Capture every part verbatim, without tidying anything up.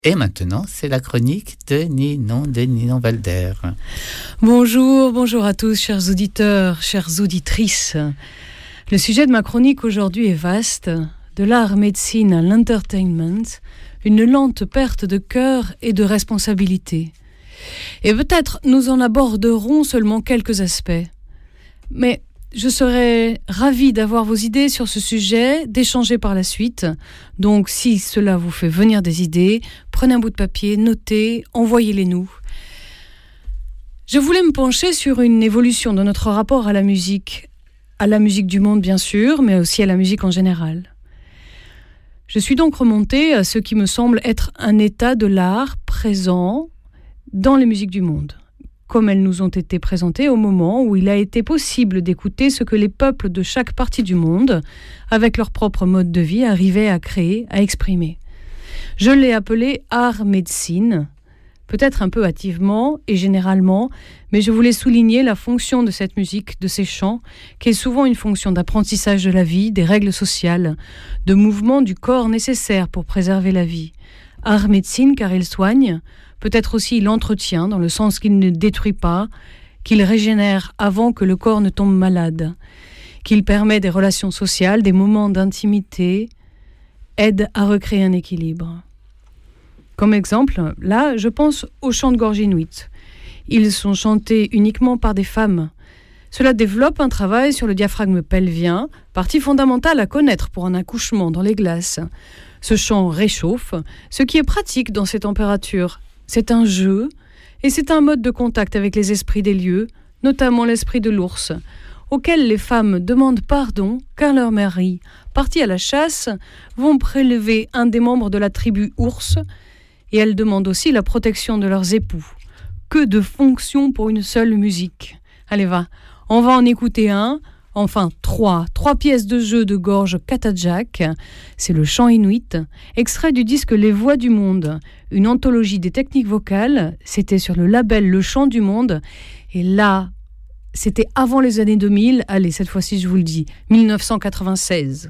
Et maintenant, c'est la chronique de Ninon, de Ninon Walder. Bonjour, bonjour à tous, chers auditeurs, chères auditrices. Le sujet de ma chronique aujourd'hui est vaste. De l'art médecine à l'entertainment, une lente perte de cœur et de responsabilité. Et peut-être nous en aborderons seulement quelques aspects. Mais je serais ravie d'avoir vos idées sur ce sujet, d'échanger par la suite. Donc, si cela vous fait venir des idées, prenez un bout de papier, notez, envoyez-les-nous. Je voulais me pencher sur une évolution de notre rapport à la musique, à la musique du monde bien sûr, mais aussi à la musique en général. Je suis donc remontée à ce qui me semble être un état de l'art présent dans les musiques du monde, comme elles nous ont été présentées au moment où il a été possible d'écouter ce que les peuples de chaque partie du monde, avec leur propre mode de vie, arrivaient à créer, à exprimer. Je l'ai appelé art-médecine, peut-être un peu hâtivement et généralement, mais je voulais souligner la fonction de cette musique, de ces chants, qui est souvent une fonction d'apprentissage de la vie, des règles sociales, de mouvement du corps nécessaire pour préserver la vie. Art-médecine car il soigne, peut-être aussi il entretient, dans le sens qu'il ne détruit pas, qu'il régénère avant que le corps ne tombe malade, qu'il permet des relations sociales, des moments d'intimité, aide à recréer un équilibre. Comme exemple, là, je pense aux chants de gorge inuits. Ils sont chantés uniquement par des femmes. Cela développe un travail sur le diaphragme pelvien, partie fondamentale à connaître pour un accouchement dans les glaces. Ce chant réchauffe, ce qui est pratique dans ces températures. C'est un jeu, et c'est un mode de contact avec les esprits des lieux, notamment l'esprit de l'ours, auquel les femmes demandent pardon car leurs maris, partis à la chasse, vont prélever un des membres de la tribu ours, et elles demandent aussi la protection de leurs époux. Que de fonctions pour une seule musique. Allez, va, on va en écouter un, enfin trois, trois pièces de jeu de gorge Katajak. C'est le chant inuit, extrait du disque Les Voix du Monde, une anthologie des techniques vocales. C'était sur le label Le Chant du Monde. Et là, c'était avant les années deux mille. Allez, cette fois-ci, je vous le dis, dix-neuf cent quatre-vingt-seize.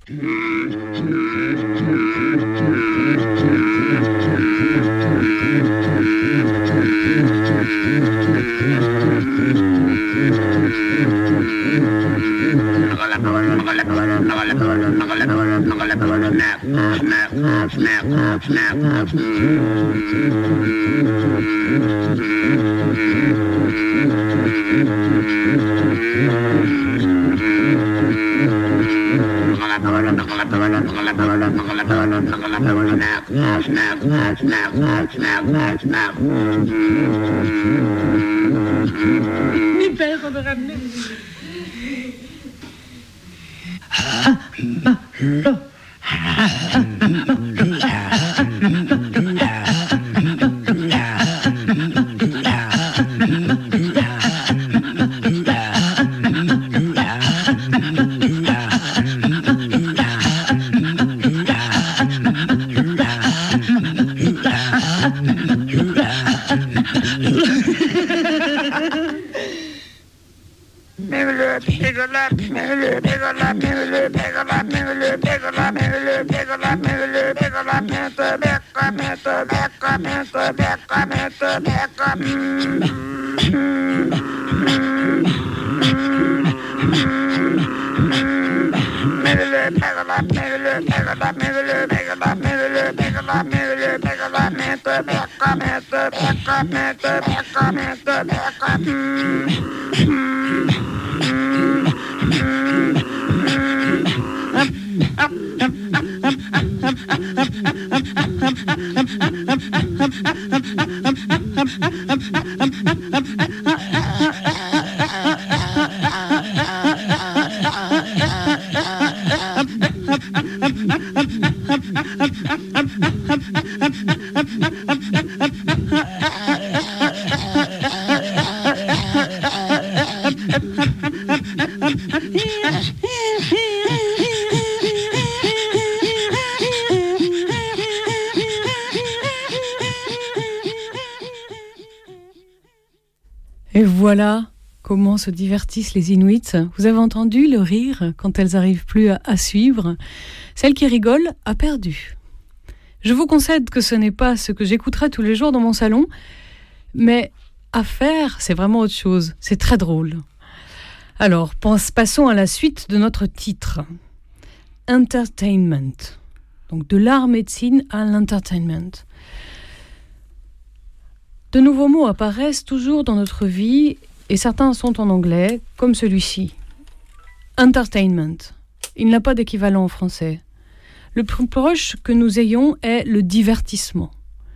Et voilà comment se divertissent les Inuits. Vous avez entendu le rire quand elles n'arrivent plus à, à suivre. Celle qui rigole a perdu. Je vous concède que ce n'est pas ce que j'écouterai tous les jours dans mon salon, mais à faire, c'est vraiment autre chose. C'est très drôle. Alors, pense, passons à la suite de notre titre. Entertainment. Donc, de l'art médecine à l'entertainment. De nouveaux mots apparaissent toujours dans notre vie et certains sont en anglais, comme celui-ci. Entertainment. Il n'a pas d'équivalent en français. Le plus proche que nous ayons est le divertissement.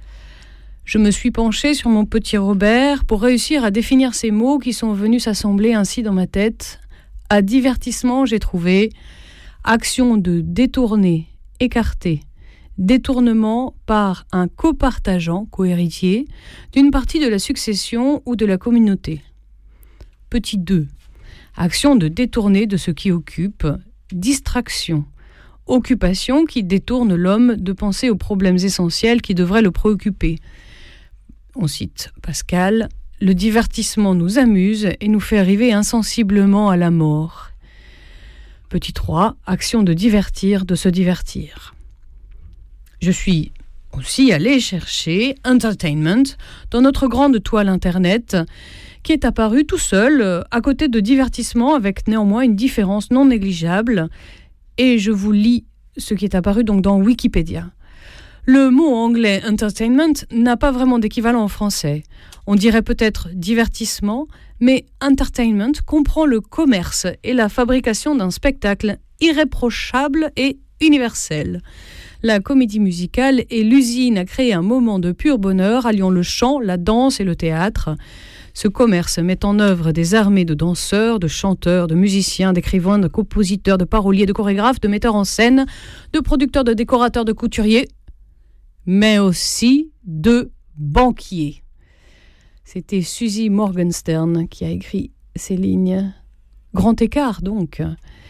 Je me suis penchée sur mon petit Robert pour réussir à définir ces mots qui sont venus s'assembler ainsi dans ma tête. À divertissement, j'ai trouvé action de détourner, écarter, détournement par un copartageant, cohéritier, d'une partie de la succession ou de la communauté. Petit deux. Action de détourner de ce qui occupe, distraction. Occupation qui détourne l'homme de penser aux problèmes essentiels qui devraient le préoccuper. On cite Pascal, « Le divertissement nous amuse et nous fait arriver insensiblement à la mort. » Petit trois. Action de divertir, de se divertir. Je suis aussi allée chercher entertainment dans notre grande toile internet qui est apparue tout seul à côté de divertissement avec néanmoins une différence non négligeable. Et je vous lis ce qui est apparu donc dans Wikipédia. Le mot anglais entertainment n'a pas vraiment d'équivalent en français. On dirait peut-être divertissement, mais entertainment comprend le commerce et la fabrication d'un spectacle irréprochable et universel. La comédie musicale est l'usine à créer un moment de pur bonheur alliant le chant, la danse et le théâtre. Ce commerce met en œuvre des armées de danseurs, de chanteurs, de musiciens, d'écrivains, de compositeurs, de paroliers, de chorégraphes, de metteurs en scène, de producteurs, de décorateurs, de couturiers, mais aussi de banquiers. C'était Suzy Morgenstern qui a écrit ces lignes. Grand écart donc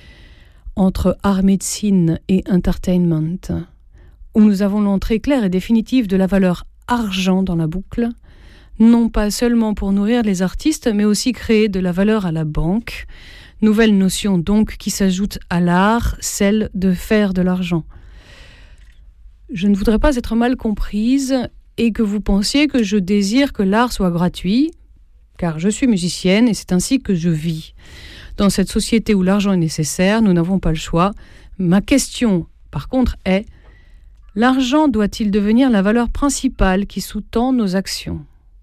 entre art médecine et entertainment, où nous avons l'entrée claire et définitive de la valeur argent dans la boucle, non pas seulement pour nourrir les artistes, mais aussi créer de la valeur à la banque. Nouvelle notion donc qui s'ajoute à l'art, celle de faire de l'argent. Je ne voudrais pas être mal comprise et que vous pensiez que je désire que l'art soit gratuit, car je suis musicienne et c'est ainsi que je vis. Dans cette société où l'argent est nécessaire, nous n'avons pas le choix. Ma question, par contre, est l'argent doit-il devenir la valeur principale qui sous-tend nos actions ?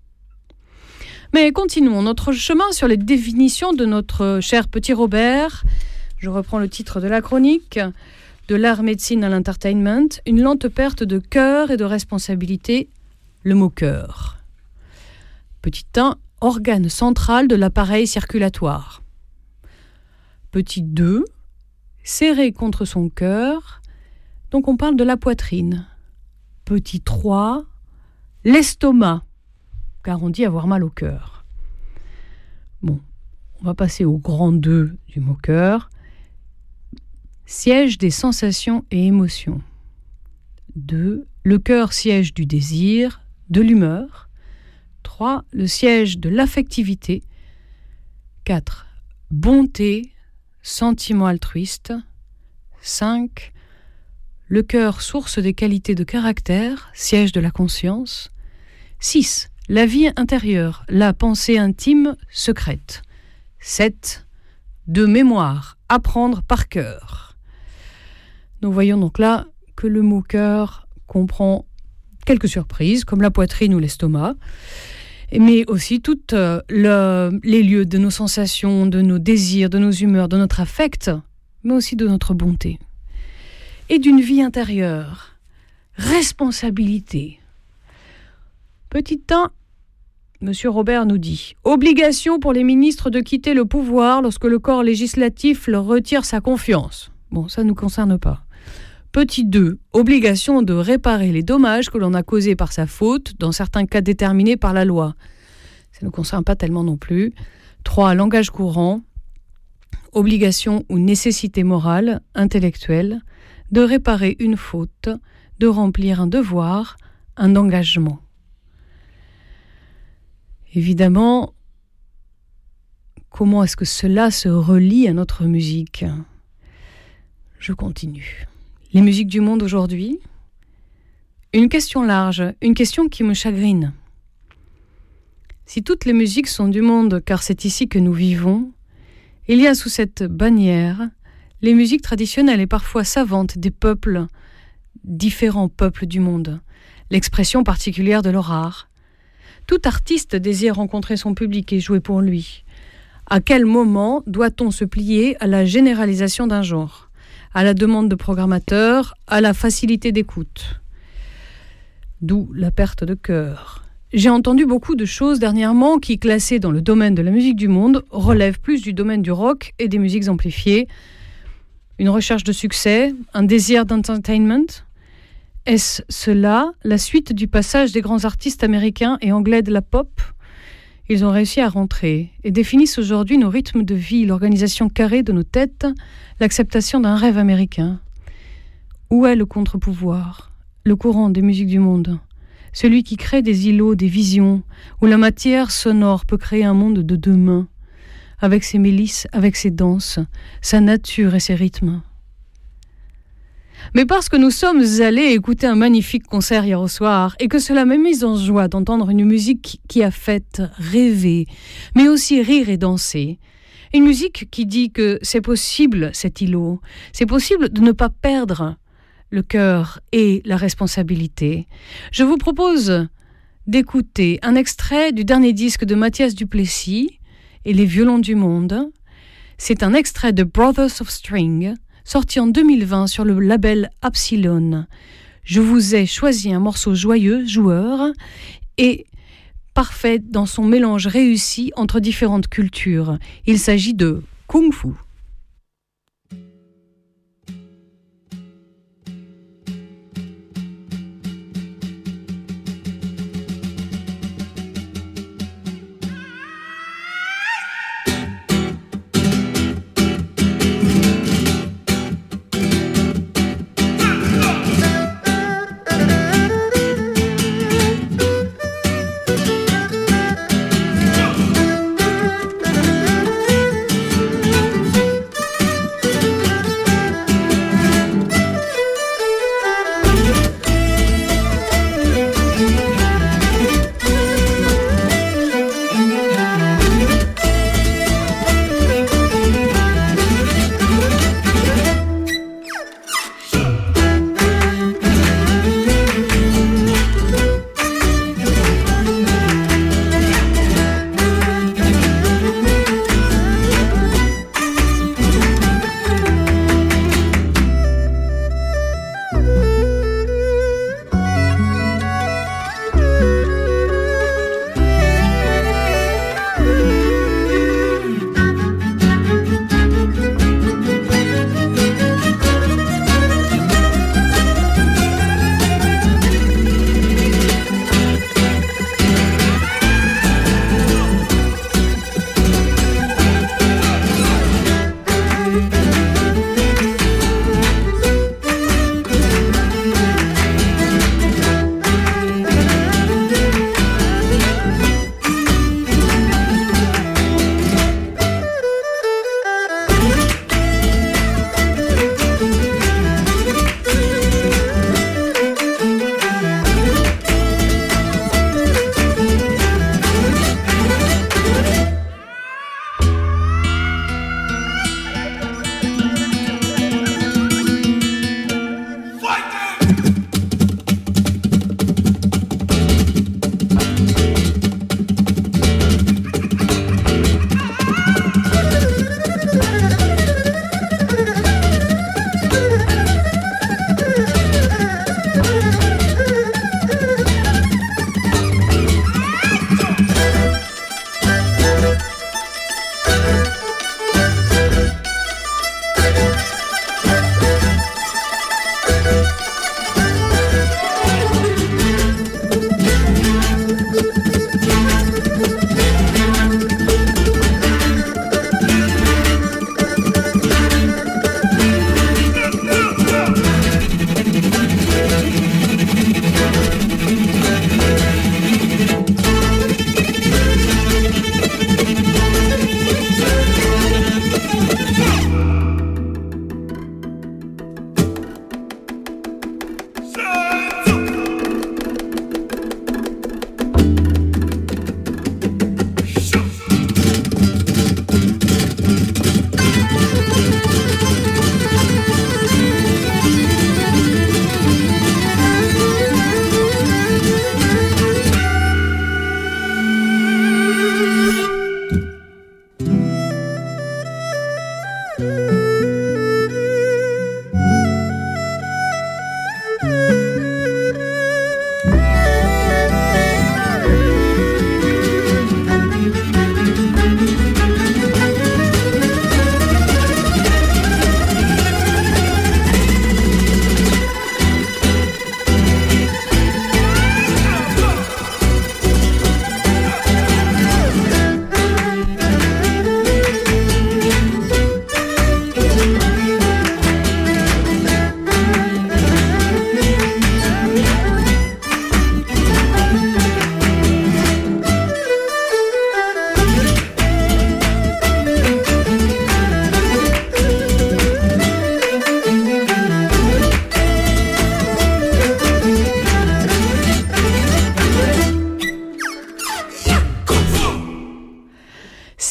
Mais continuons notre chemin sur les définitions de notre cher petit Robert. Je reprends le titre de la chronique. De l'art médecine à l'entertainment, une lente perte de cœur et de responsabilité, le mot cœur. Petit un, organe central de l'appareil circulatoire. Petit deux, serré contre son cœur, donc on parle de la poitrine. Petit trois, l'estomac, car on dit avoir mal au cœur. Bon, on va passer au grand deux du mot cœur. Siège des sensations et émotions. deux. Le cœur, siège du désir, de l'humeur. trois. Le siège de l'affectivité. quatre. Bonté, sentiment altruiste. cinq. Le cœur, source des qualités de caractère, siège de la conscience. six. La vie intérieure, la pensée intime, secrète. sept. De mémoire, apprendre par cœur. Nous voyons donc là que le mot cœur comprend quelques surprises, comme la poitrine ou l'estomac, mais aussi tous euh, le, les lieux de nos sensations, de nos désirs, de nos humeurs, de notre affect, mais aussi de notre bonté. Et d'une vie intérieure, responsabilité. Petit un, Monsieur Robert nous dit « Obligation pour les ministres de quitter le pouvoir lorsque le corps législatif leur retire sa confiance. » Bon, ça ne nous concerne pas. Petit deux, obligation de réparer les dommages que l'on a causés par sa faute, dans certains cas déterminés par la loi. Ça ne nous concerne pas tellement non plus. trois, langage courant, obligation ou nécessité morale, intellectuelle, de réparer une faute, de remplir un devoir, un engagement. Évidemment, comment est-ce que cela se relie à notre musique ? Je continue. Les musiques du monde aujourd'hui, Une question large, une question qui me chagrine. Si toutes les musiques sont du monde, car c'est ici que nous vivons, il y a sous cette bannière les musiques traditionnelles et parfois savantes des peuples, différents peuples du monde, l'expression particulière de leur art. Tout artiste désire rencontrer son public et jouer pour lui. À quel moment doit-on se plier à la généralisation d'un genre, à la demande de programmateurs, à la facilité d'écoute ? D'où la perte de cœur. J'ai entendu beaucoup de choses dernièrement qui, classées dans le domaine de la musique du monde, relèvent plus du domaine du rock et des musiques amplifiées. Une recherche de succès, un désir d'entertainment. Est-ce cela la suite du passage des grands artistes américains et anglais de la pop ? Ils ont réussi à rentrer et définissent aujourd'hui nos rythmes de vie, l'organisation carrée de nos têtes, l'acceptation d'un rêve américain. Où est le contre-pouvoir ? Le courant des musiques du monde, celui qui crée des îlots, des visions, où la matière sonore peut créer un monde de demain, avec ses mélisses, avec ses danses, sa nature et ses rythmes. Mais parce que nous sommes allés écouter un magnifique concert hier au soir, et que cela m'a mise en joie d'entendre une musique qui a fait rêver, mais aussi rire et danser, une musique qui dit que c'est possible cet îlot, c'est possible de ne pas perdre le cœur et la responsabilité. Je vous propose d'écouter un extrait du dernier disque de Mathias Duplessis et les violons du monde. C'est un extrait de Brothers of String, sorti en deux mille vingt sur le label Absilon. Je vous ai choisi un morceau joyeux, joueur, et parfait dans son mélange réussi entre différentes cultures. Il s'agit de Kung Fu. Thank you.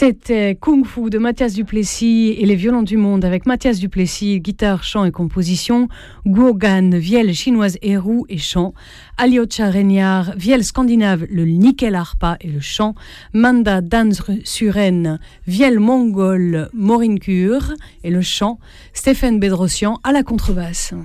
C'était Kung Fu de Mathias Duplessis et les violons du monde avec Mathias Duplessis, guitare, chant et composition, Guo Gan, vielle chinoise et roue et chant, Alyosha Regnard, vielle scandinave, le nickel harpa et le chant, Manda Dan-Suren, vielle mongole morinkur et le chant, Stéphane Bedrosian à la contrebasse.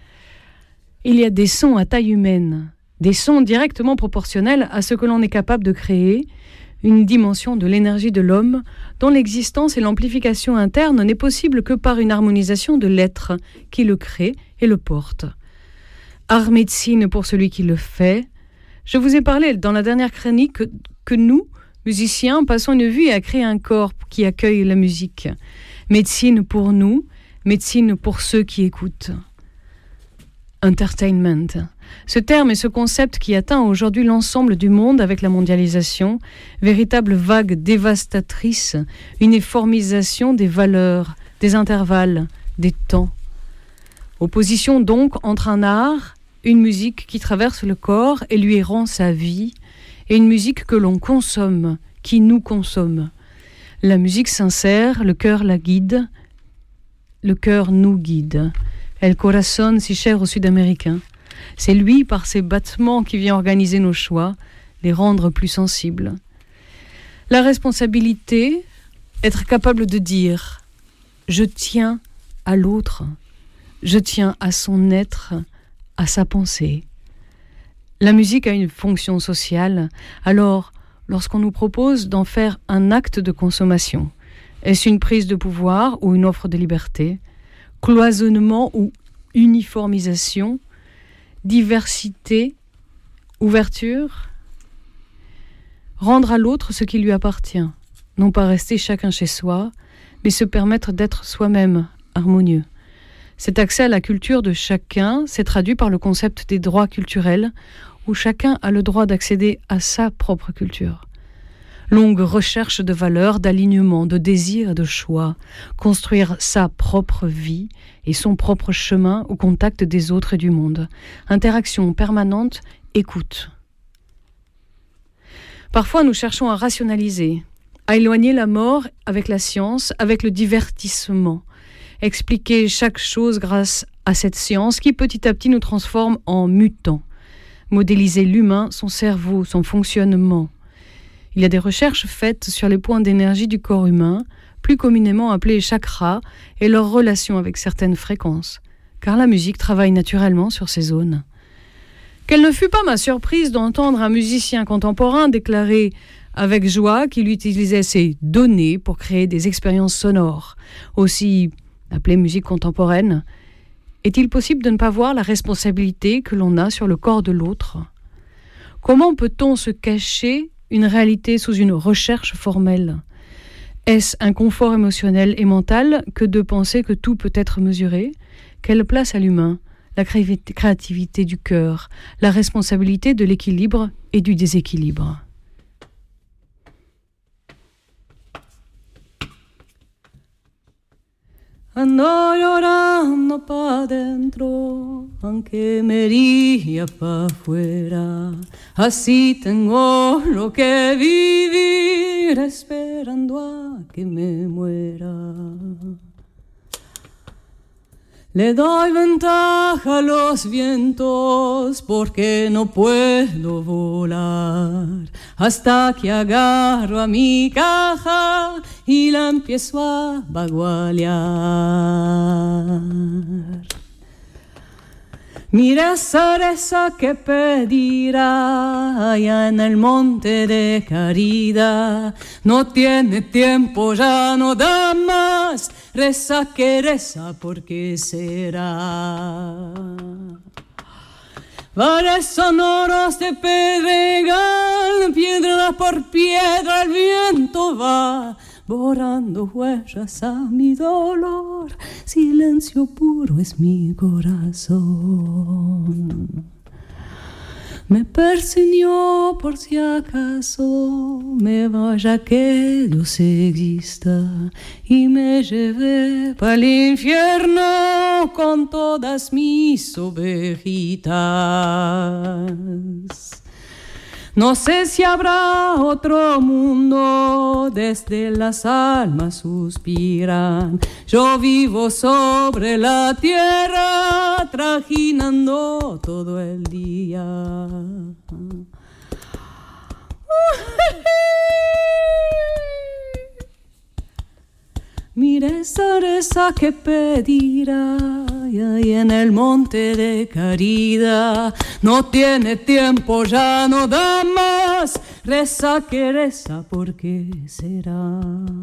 Il y a des sons à taille humaine, des sons directement proportionnels à ce que l'on est capable de créer, une dimension de l'énergie de l'homme dont l'existence et l'amplification interne n'est possible que par une harmonisation de l'être qui le crée et le porte. Art médecine pour celui qui le fait. Je vous ai parlé dans la dernière chronique que, que nous, musiciens, passons une vie à créer un corps qui accueille la musique. Médecine pour nous, médecine pour ceux qui écoutent. Entertainment. Ce terme et ce concept qui atteint aujourd'hui l'ensemble du monde avec la mondialisation, véritable vague dévastatrice, uniformisation des valeurs, des intervalles, des temps. Opposition donc entre un art, une musique qui traverse le corps et lui rend sa vie, et une musique que l'on consomme, qui nous consomme. La musique sincère, le cœur la guide, le cœur nous guide. El corazón, si cher aux Sud-Américains. C'est lui, par ses battements, qui vient organiser nos choix, les rendre plus sensibles. La responsabilité, être capable de dire « je tiens à l'autre, je tiens à son être, à sa pensée ». La musique a une fonction sociale, alors lorsqu'on nous propose d'en faire un acte de consommation, est-ce une prise de pouvoir ou une offre de liberté ? Cloisonnement ou uniformisation, diversité, ouverture, rendre à l'autre ce qui lui appartient, non pas rester chacun chez soi, mais se permettre d'être soi-même harmonieux. Cet accès à la culture de chacun s'est traduit par le concept des droits culturels, où chacun a le droit d'accéder à sa propre culture. Longue recherche de valeurs, d'alignement, de désir et de choix, construire sa propre vie et son propre chemin au contact des autres et du monde. Interaction permanente, écoute. Parfois, nous cherchons à rationaliser, à éloigner la mort avec la science, avec le divertissement, expliquer chaque chose grâce à cette science qui petit à petit nous transforme en mutants, modéliser l'humain, son cerveau, son fonctionnement. Il y a des recherches faites sur les points d'énergie du corps humain, plus communément appelés chakras, et leur relation avec certaines fréquences, car la musique travaille naturellement sur ces zones. Quelle ne fut pas ma surprise d'entendre un musicien contemporain déclarer avec joie qu'il utilisait ses données pour créer des expériences sonores, aussi appelées musique contemporaine. Est-il possible de ne pas voir la responsabilité que l'on a sur le corps de l'autre ? Comment peut-on se cacher une réalité sous une recherche formelle ? Est-ce un confort émotionnel et mental que de penser que tout peut être mesuré ? Quelle place à l'humain ? La créativité du cœur, la responsabilité de l'équilibre et du déséquilibre. Ando llorando pa dentro, aunque me iría pa afuera. Así tengo lo que vivir, esperando a que me muera. Le doy ventaja a los vientos porque no puedo volar hasta que agarro a mi caja y la empiezo a bagualear. Mira esa reza que pedirá allá en el monte de Caridad. No tiene tiempo, ya no da más. Reza que reza, ¿por qué será? Bares sonoros de pedregal, piedra por piedra el viento va, borrando huellas a mi dolor, silencio puro es mi corazón. Me persiguió por si acaso me vaya que Dios exista y me llevé pa'l infierno con todas mis ovejitas. No sé si habrá otro mundo, desde las almas suspiran. Yo vivo sobre la tierra, trajinando todo el día. Mire esa reza que pedirá y en el monte de caridad. No tiene tiempo, ya no da más. Reza que reza, ¿por qué será?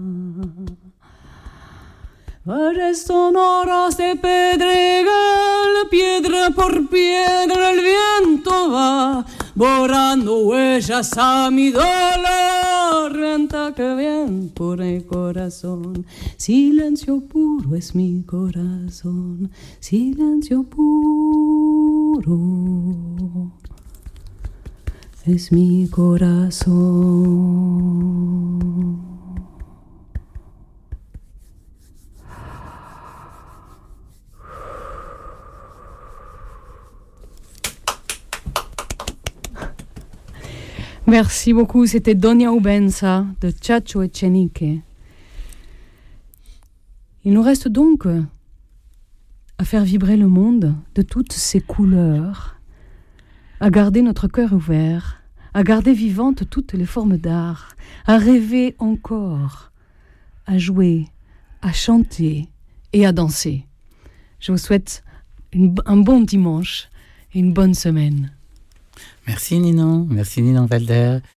Valles sonoros de pedregal, piedra por piedra el viento va, borrando huellas a mi dolor, renta que bien por el corazón. Silencio puro es mi corazón, silencio puro es mi corazón. Merci beaucoup, c'était Donia Ubenza de Chacho Echenique. Il nous reste donc à faire vibrer le monde de toutes ses couleurs, à garder notre cœur ouvert, à garder vivantes toutes les formes d'art, à rêver encore, à jouer, à chanter et à danser. Je vous souhaite une, un bon dimanche et une bonne semaine. Merci Ninon, merci Ninon Valder.